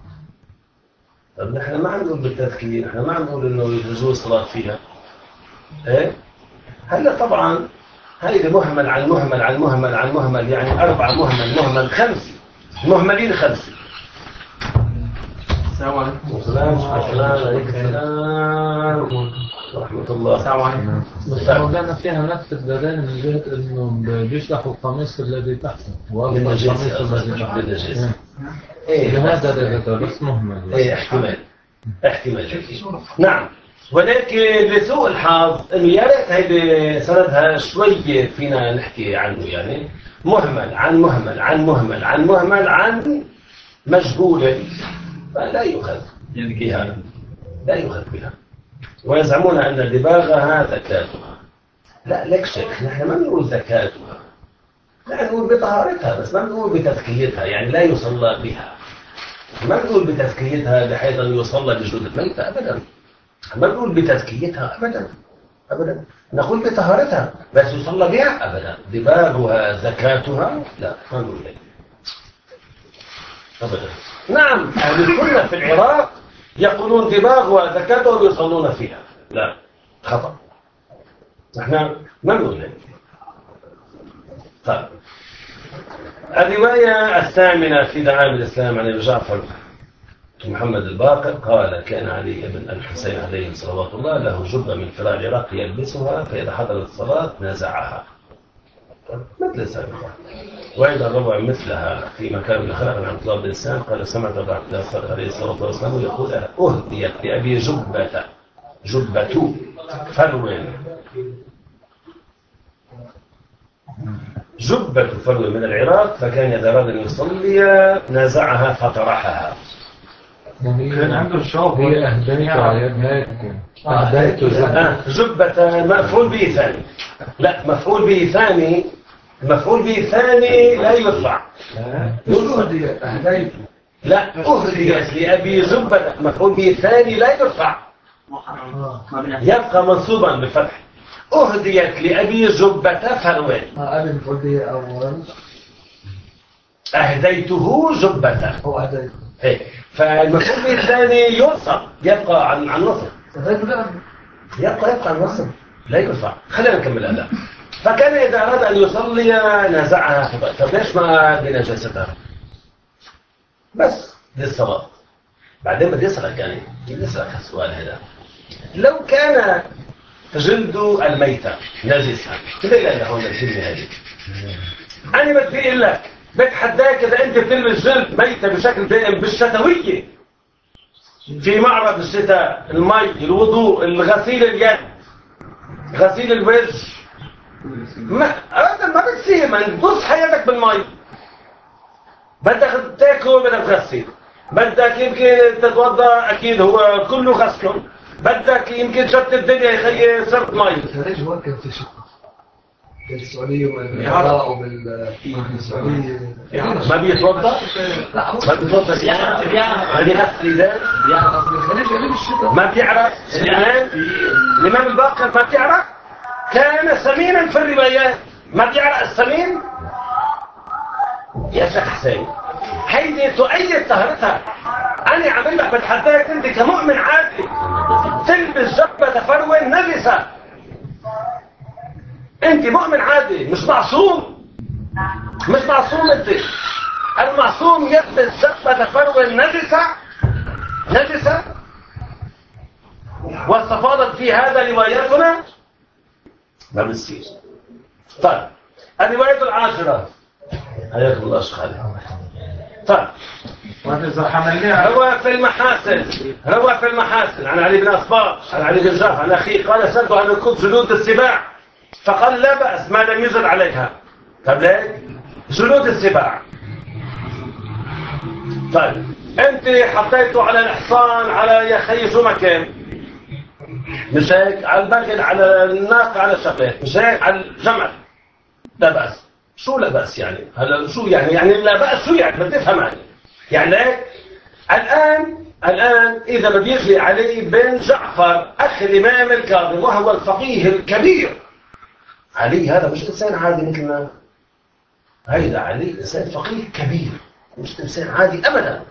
طب نحن ما عم نقول بالتذكير، نحن ما عم نقول إنه يجوز الصلاة فيها. إيه؟ هلا طبعا هيدا مهمل عن مهمل عن مهمل عن مهمل، يعني أربعة مهمل مهمل خمسة مهملين خمسة. السلام عليكم. السلام عليكم السلام ورحمة الله. السلام عليكم. بس مولانا فيها نفس الدلالة من جهة انه بيشلحوا القميص الذي تحته وألقى القميص الذي تحته. ايه لهذا ذكر بس مهمل. ايه احتمال احتمال نعم. ولكن لسوء الحظ انه يا ريت هيدي سندها شوية فينا نحكي عنه، يعني مهمل عن مهمل عن مهمل عن مهمل عن مجهولة فلا يؤخذ بها لا يؤخذ بها. ويزعمون أن دباغها ذكاتها. لا لك شيخ، نحن ما نقول ذكاتها، لا نقول بطهارتها بس ما نقول بتزكيتها، يعني لا يصلى بها. ما نقول بتزكيتها بحيث أن يصلى بجلود الميتة أبدا، ما نقول بتزكيتها أبدا. أبدا. نقول بطهارتها بس يصلى بها أبدا. دباغها زكاتها لا، ما نقول لك أبدا. نعم أهل السنة في العراق يقولون دباغها زكاتها ويصلون فيها، لا خطأ، احنا ما نقول لك. طيب الرواية الثامنة في دعائم الإسلام عن جعفر محمد الباقر قال: كان علي بن الحسين عليه صلوات الله له جبة من فراء العراق يلبسها، فإذا حضرت الصلاة نزعها مثل السابقة. وإذا روى مثلها في مكان من خلق عن عبد الله بن سام قال: سمعت عبد الله عليه الصلاة والسلام يقول: أهديت لأبي جبة جبة فرو جبة فرو من العراق، فكان إذا أراد أن يصلي نزعها فطرحها. كان عنده شوق. هي أهديت عياداتكم أهديت جبة. جبة مفعول به ثاني، لا مفعول به ثاني، مفعول به ثاني لا يرفع. أهديت أهديت لا أهديت لأبي جبة مفعول به ثاني لا يرفع، يبقى منصوبا بالفتح. أهديت لأبي جبة فروان. اه أبي مفعول به أول. أهديته جبة. هو أهديت. إيه، فالمفعول به الثاني يرفع، يبقى عن عن نصب. أهديت لا. يبقى يبقى عن نصب لا يرفع. خلينا نكمل الأداء. فكان إذا أراد أن يصلي نزعها. طب ليش ما بنجاستها؟ بس للصلاة. بعدين بدي أسألك يعني بدي أسألك السؤال هذا: لو كان جلد الميتة نجسا، كده إلا هون الكلمة هذه، أنا بدي أقول لك بتحداك إذا أنت بتلبس جلد ميتة بشكل دائم بالشتوية في معرض الشتاء، المي، الوضوء، الغسيل اليد، غسيل الوجه، ما أبدا ما بتصير، ما تبص حياتك بالمي، بدك تاكل بدك تغسل، بدك يمكن تتوضا اكيد هو كله غسل، بدك يمكن شت الدنيا يا خيي صرت مي. ليش هو كان في شقة بالسعودية والعراق وبالسعودية ما بيتوضا؟ لا ما بيتوضا يعني يعني غسل ذات ما بيعرف الإمام الإمام الباقر ما بيعرف، كان سمينا في الروايات، ما بيعرف السمين يا شيخ حسين. هيدي تؤيد طهرتها. أنا عم لك بتحداك أنت كمؤمن عادي تلبس جبة فرو نجسة، أنت مؤمن عادي مش معصوم، مش معصوم. أنت المعصوم يلبس جبة فرو نجسة نجسة واستفاضت في هذا رواياتنا ما بتصير. طيب الرواية العاشرة حياكم الله شيخ علي. طيب روى في المحاسن روى في المحاسن عن علي بن أصباغ عن علي بن جعفر عن أخيه قال: سألت عن ركوب جلود السباع فقال: لا بأس ما لم يزد عليها. طيب ليه؟ جلود السباع. طيب أنت حطيته على الحصان على يا خي شو مكان؟ مش هيك؟ على البغل على الناقة على الشقيق، مش هيك؟ على الجمل لا بأس. شو لا بأس يعني؟ هلا شو يعني؟ يعني لا بأس شو يعني؟ بدي افهم يعني. يعني ليك الآن الآن إذا بدي يجي علي بن جعفر أخ الإمام الكاظم وهو الفقيه الكبير، علي هذا مش إنسان عادي مثلنا، هيدا علي إنسان فقيه كبير مش إنسان عادي أبدا،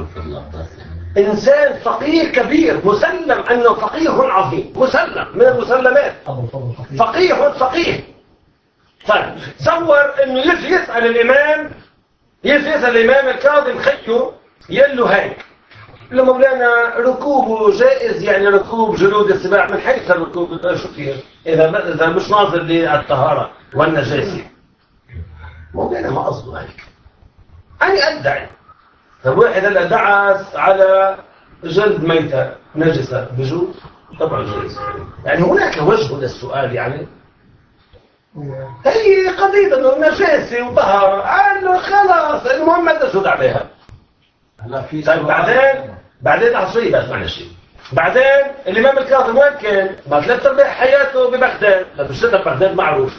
إنسان فقيه كبير مسلم أنه فقيه عظيم، مسلم من المسلمات، فقيه فقيه. طيب تصور انه يجي يسأل الامام يجي يسأل الامام الكاظم خيو يقول له هيك: له مولانا ركوبه جائز يعني ركوب جلود السباع من حيث الركوب شو فيه اذا اذا مش ناظر للطهارة والنجاسة؟ مولانا ما قصده هيك، انا ادعي. طب واحد هلا دعس على جلد ميتة نجسة بجوز؟ طبعا جائز. يعني هناك وجه للسؤال يعني. هي قضية انه نجاسة وطهارة، قال له خلاص المهم ما تسود عليها. طيب بعدين بعدين عصري بس معنا شيء. بعدين الامام الكاظم وين كان؟ ما ثلاث ارباع حياته ببغداد، لأن الشتاء ببغداد معروف.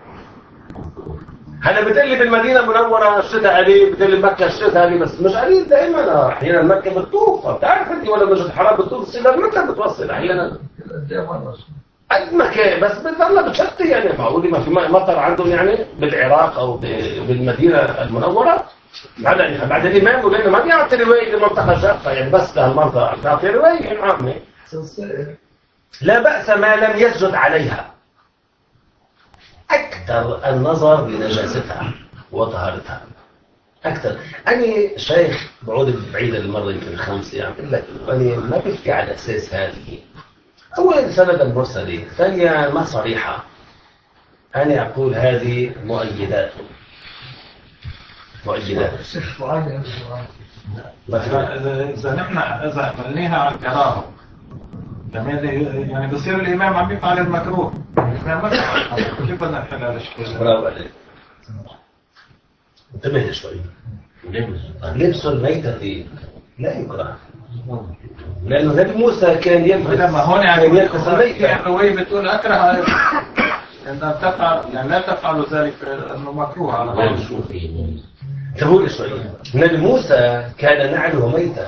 هلا بتقول لي بالمدينة المنورة الشتاء قليل، بتقول لي مكة الشتاء قليل، بس مش قليل دائما، احيانا مكة بتطوف، بتعرف انت ولا مسجد الحرام بتطوف السيدة مكة بتوصل احيانا. قد ما كان بس بتضل بتشتي يعني معقول ما في مطر عندهم يعني بالعراق او بالمدينه المنوره. بعد بعد الامام ولانه ما بيعطي روايه لمنطقه شاقه يعني بس لهالمنطقه بيعطي روايه عامه. لا باس ما لم يسجد عليها اكثر النظر لنجاستها وطهارتها اكثر. انا شيخ بعود بعيد المره يمكن خمس ايام اقول لك انا ما بحكي على اساس هذه. اولا سند المرسلين، ثانيا ما صريحه. انا اقول هذه مؤيدات مؤيدات الشيخ معين إذا إذا نحن إذا عملناها على الكراهة يعني بصير الإمام عم يفعل المكروه. الإمام ما بيفعل. كيف بدنا نحل هذا الشيء؟ برافو عليك. انتبه شوي. لبس الميتة لا يكره. لأنه نبي موسى كان يلبس لما هون يعني كان يلبس الميتة. الرواية بتقول أكره أن تفعل يعني لا تفعل ذلك أنه مكروه على ما بعض. نشوف فيه. تقول شوي. نبي موسى كان نعله ميتة.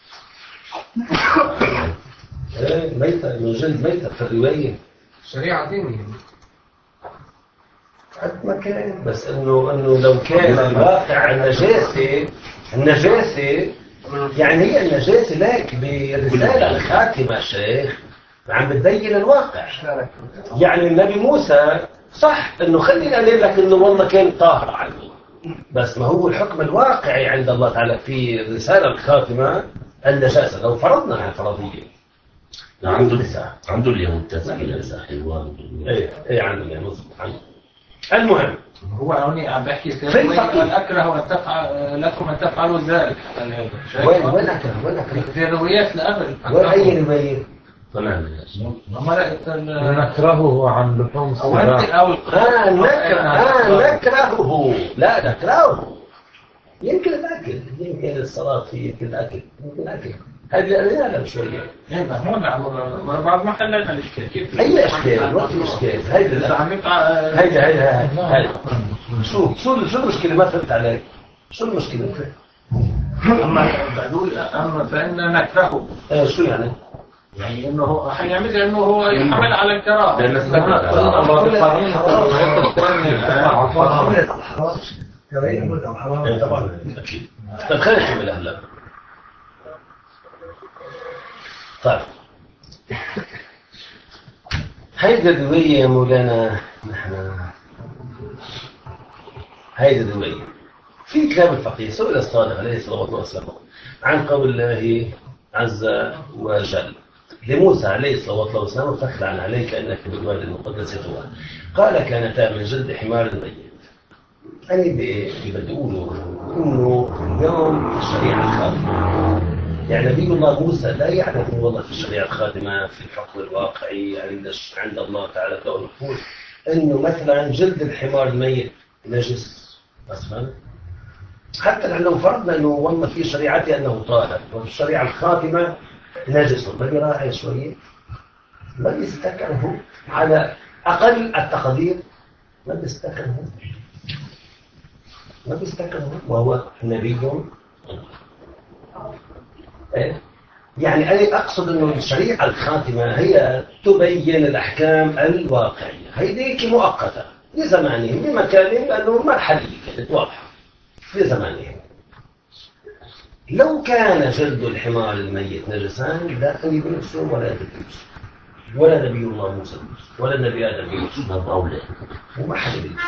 ايه ميتة من جلد ميتة في الرواية. شريعة دينية قد ما كان بس انه انه لو كان الواقع النجاسة النجاسة يعني هي النجاسة لك برسالة الخاتمة شيخ عم بتبين الواقع. يعني النبي موسى صح انه خليني اقول لك انه والله كان طاهر عنه بس ما هو الحكم الواقعي عند الله تعالى في الرسالة الخاتمة النجاسة لو فرضنا على فرضية. عنده عنده اليهود تسكيل حلوان. ايه ايه عنده يعني مظبوط عنده. المهم هو هوني عم بحكي في الفقيه. أن أكره أن تفعل لكم أن تفعلوا ذلك. وين وين أكره وين أكره في الروايات اللي قبل. وين أي رواية؟ طلع ما لقيت ال- نكرهه عن لحوم أو السباع. أو آه نكره آه نكرهه لا نكرهه. يمكن الأكل يمكن الصلاة فيه يمكن الأكل يمكن الأكل هذه لا لا شوية. ايه ما هون عم بعد ما حللنا الاشكال كيف أي إشكال ما في إشكال هيدا اذا عم يقع هيدا هيدا هيدا شو شو شو المشكلة ما فهمت عليك شو المشكلة؟ اما بقول اما فإن نكرهه آه شو يعني؟ يعني انه هو حيعمل انه هو يحمل على الكراهه. ده الناس بتكره. إيه طبعا أكيد. طيب خلينا نكمل هلا. طيب هيدي الرواية يا مولانا نحن هيدي الرواية في كتاب الفقيه سئل الصادق عليه الصلاة والسلام عن قول الله عز وجل لموسى عليه الصلاة والسلام فاخلع عليك أنك بالوادي المقدس طوى قال كانتا من جلد حمار ميت. أنا بدي أقوله إنه اليوم الشريعة الخاتمة يعني نبي الله موسى لا يعرف والله في الشريعة الخاتمة في الحكم الواقعي عند عند الله تعالى كونه يقول إنه مثلا جلد الحمار الميت نجس مثلا حتى لو فرضنا إنه والله في شريعتي أنه طاهر وفي الشريعة الخاتمة نجس ما بيراعي شوية ما بيستكره على أقل التقدير ما بيستكره ما بيستكره وهو نبي. إيه؟ يعني أنا أقصد أنه الشريعة الخاتمة هي تبين الأحكام الواقعية هيديك مؤقتة لزمانهم بمكانهم لأنه مرحلية كانت واضحة لزمانهم. لو كان جلد الحمار الميت نجسان لا أن يبنسوا ولا يبنسوا ولا نبي الله موسى ولا نبي آدم يبنسوا أولى وما حد يبنسوا.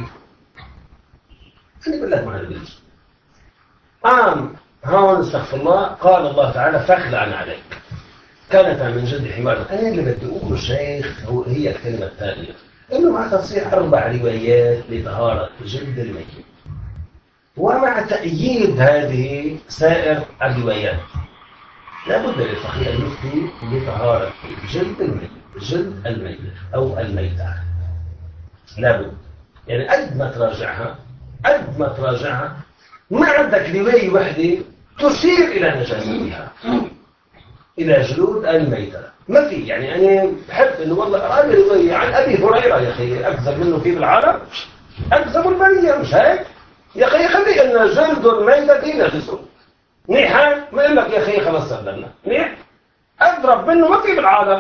أنا بقول لك ما حد يبنسوا. آم هون استغفر الله قال الله تعالى فاخلع عليك كانت من جلد حمار. أنا اللي بدي أقوله شيخ هو هي الكلمة الثانية إنه مع تصحيح أربع روايات لطهارة جلد الميت ومع تأييد هذه سائر الروايات لا بد للفقيه أن يفتي بطهارة جلد الميت جلد الميت أو الميتة لا بد. يعني قد ما تراجعها قد ما تراجعها ما عندك رواية واحدة تشير إلى نجاستها إلى جلود الميتة ما في. يعني أنا بحب إنه والله أقرأ رواية عن أبي هريرة يا أخي أكثر منه في بالعالم أكثر البرية مش هيك يا أخي خلي إن جلد الميتة نجس نيحان ما يقول لك يا أخي خلاص سلمنا نيح أضرب منه ما في بالعالم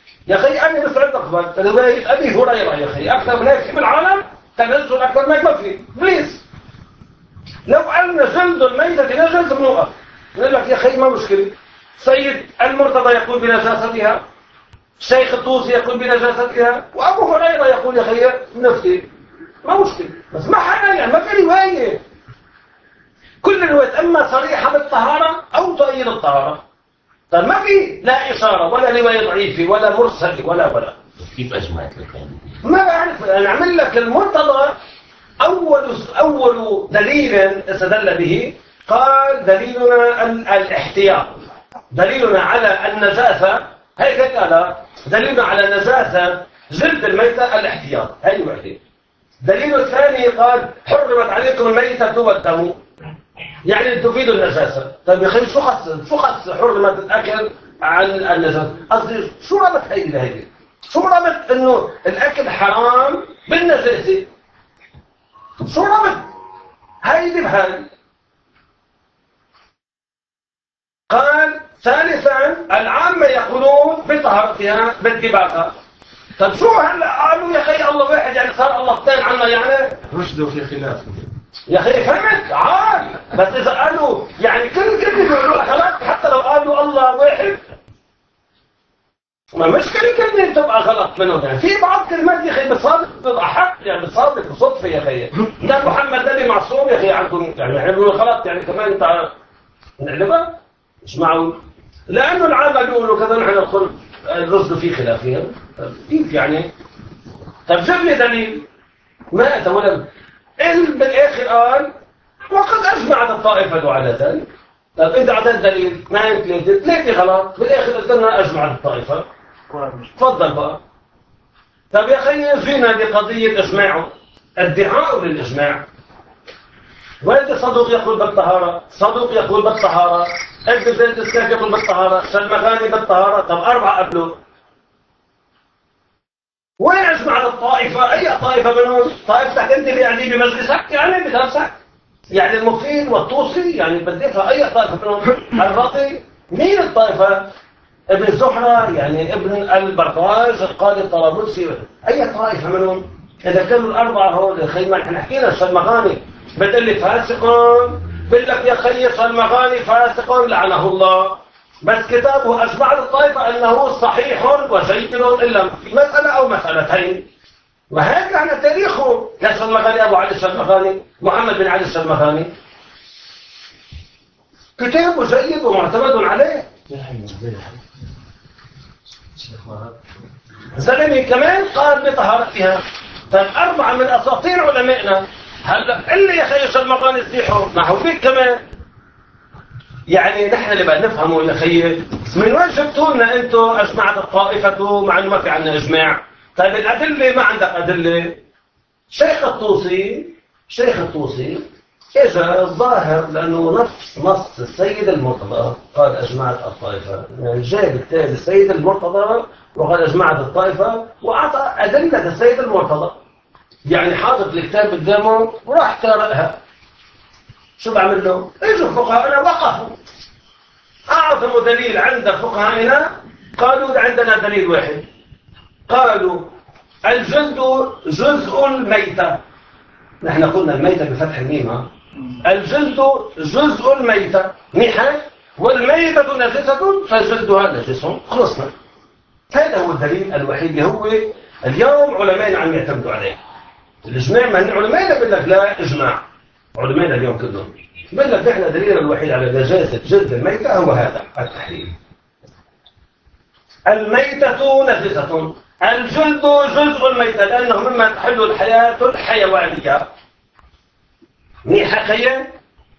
يا أخي أنا بس عندك أخبار رواية أبي هريرة يا أخي أكثر من هيك في العالم تنزل أكثر ما يكفي بليز. لو أن جلد الميتة نجس بنوقف نقول لك يا أخي ما مشكلة. سيد المرتضى يقول بنجاستها، شيخ الطوسي يقول بنجاستها، وأبو هريرة يقول يا أخي نفتي ما مشكلة. بس ما حدا يعني ما في رواية، كل الروايات أما صريحة بالطهارة أو تؤيد الطهارة. طيب ما في لا إشارة ولا رواية ضعيفة ولا مرسل ولا ولا. كيف أجمعت لك يعني؟ ما بعرف أنا أعمل لك المرتضى أول أول دليل استدل به قال دليلنا الاحتياط، دليلنا على النجاسة هيك قال دليلنا على نجاسة جلد الميتة الاحتياط، هي وحدة. دليل الثاني قال حرمت عليكم الميتة والدم، يعني تفيد النجاسة. طيب يا أخي شو خص شو خص حرمت الأكل عن النجاسة؟ قصدي شو ربط هي لهي؟ شو ربط إنه الأكل حرام بالنجاسة؟ شو ربط هيدي بهاي؟ قال ثالثا العامة يقولون بطهارتها بالدباغة. طب شو هلا قالوا يا اخي الله واحد يعني صار الله اثنين عنا يعني رشدوا في خلاف يا اخي فهمت عاد. بس اذا قالوا يعني كل كلمه بيقولوها غلط حتى لو قالوا الله واحد ما مش كل كلمه تبقى غلط منهم. يعني في بعض كلمات يا اخي بتصادق بتبقى حق يعني بتصادق بصدفه يا اخي. ده محمد نبي معصوم يا اخي عندكم يعني يعملوا غلط يعني كمان انت نعلمها مش معقول. لانه العامه بيقولوا كذا نحن ندخل الرشد في خلافهم. كيف يعني؟ طب جيب لي دليل. ما أتى ولا بالاخر قال وقد اجمعت الطائفه على ذلك. طب انت اعطيت دليل اثنين ثلاثه ثلاثه غلط بالاخر قلت لنا اجمعت الطائفه. تفضل بقى. طب يا اخي فينا بقضيه اجماع ادعاء للاجماع. وين صدوق يقول بالطهاره، صدوق يقول بالطهاره، ابن زيد السكاك يقول بالطهاره، سلمغاني بالطهاره. طب اربعه قبله وين اجمعت الطائفه؟ اي طائفه منهم؟ طائفتك انت اللي يعني بمجلسك يعني بنفسك يعني المفيد والطوسي يعني بديتها اي طائفه منهم؟ الرطي مين الطائفه؟ ابن الزهره يعني ابن البرقاج القاضي الطرابلسي اي طائفه منهم؟ اذا كانوا الاربعه هول يا اخي ما احنا حكينا السلمغاني بتقول لي فاسقون بقول لك يا اخي السلمغاني فاسقون لعنه الله بس كتابه اجمعت الطائفه انه صحيح وجيد الا في مساله او مسالتين. وهيك عن تاريخه يا السلمغاني ابو علي السلمغاني محمد بن علي السلمغاني كتابه جيد ومعتمد عليه. زلمي كمان قال بطهارتها. طيب اربعه من اساطير علمائنا هلا اللي يا اخي السلمغاني يصيحوا ما هو فيك كمان. يعني نحن اللي بقى نفهمه يا اخي من وين جبتوا لنا انتم اجمعت الطائفه مع انه ما في عندنا اجماع؟ طيب الادله ما عندك ادله. شيخ الطوسي شيخ الطوسي اجى الظاهر لانه نص نص السيد المرتضى قال اجمعت الطائفه يعني جايب كتاب السيد المرتضى وقال اجمعت الطائفه واعطى ادله السيد المرتضى يعني حاطط الكتاب قدامه وراح قارئها. شو بعمل له؟ اجوا فقهاءنا وقفوا اعظم دليل عند فقهائنا قالوا عندنا دليل واحد. قالوا الجلد جزء الميتة. نحن قلنا الميتة بفتح الميم. الجلد جزء الميتة منيحة والميتة نجسة فجلدها نجس. خلصنا. هذا هو الدليل الوحيد اللي هو اليوم علمائنا عم يعتمدوا عليه. الاجماع ما علمائنا بيقول لك لا اجماع. علمائنا اليوم كلهم بيقول لك احنا دليلنا الوحيد على نجاسة جلد الميتة هو هذا التحليل. الميتة نجسة. الجلد جزء الميتة لأنه مما تحل الحياة الحيوانية. منيحة خير؟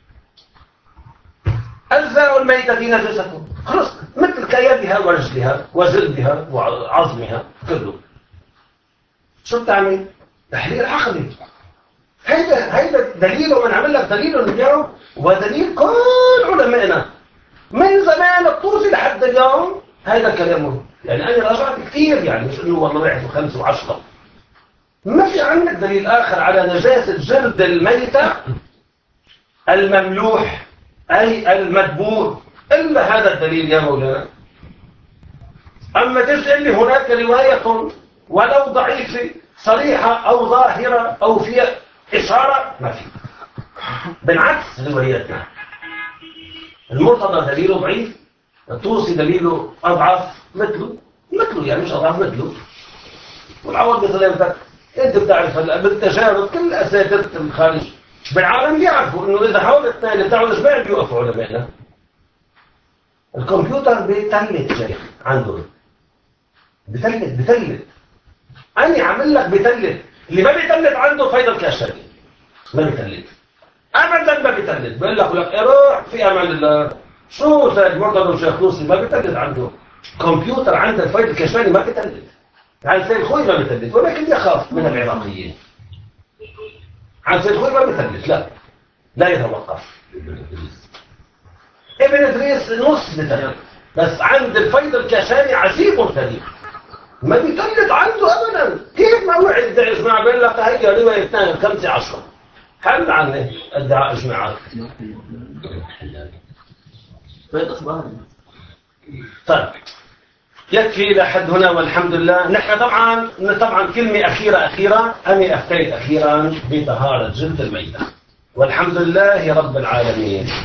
أجزاء الميتة نجسة. خلص مثل كيدها ورجلها وجلدها وعظمها كله. شو بتعمل؟ تحليل عقلي. هيدا هيدا دليل ومن عمل لك دليل اليوم ودليل كل علمائنا من زمان الطوسي لحد اليوم هيدا كلامه. يعني أنا رجعت كثير يعني مش إنه والله واحد وخمسة وعشرة. ما في عندك دليل آخر على نجاسة جلد الميتة المملوح أي المدبور إلا هذا الدليل يا مولانا. أما تسأل لي هناك رواية ولو ضعيفة صريحة أو ظاهرة أو فيها إشارة، ما في. بالعكس رواياتنا المرتضى دليله ضعيف، الطوسي دليله أضعف مثله مثله يعني مش أضعف مثله. والعوض بسلامتك أنت بتعرف هلا بالتجارب كل أساتذة الخارج بالعالم بيعرفوا إنه إذا حاول اثنين بتاعوا الإجماع بيوقفوا علمائنا. الكمبيوتر بيتلت شيخ عندهم، بتلت بتلت أنا عامل لك بتلت. اللي ما بيتلت عنده فايدة الكاشفاني، ما بيتلت أبدا، ما بيتلت. بقول لك لك روح في أمان الله. شو سيد مرتضى وشيخ طوسي ما بيتلت عنده كمبيوتر، عنده الفايدة الكاشفاني ما بيتلت. عن سيد خوي ما بيتلت، ولكن يخاف من العراقيين. عن سيد خوي ما بيتلت، لا لا يتوقف. ابن إدريس نص بتلت، بس عند الفايدة الكاشفاني عجيب غريب ما بيتلت عنده ابدا. كيف ما وعد ادعي اجماع؟ بقول لك هي روايه اثنين خمسه عشره حل عني ادعاء اجماعات. طيب يكفي لحد هنا والحمد لله. نحن طبعا طبعا كلمه اخيره اخيره اني افتيت اخيرا بطهاره جلد الميته والحمد لله رب العالمين.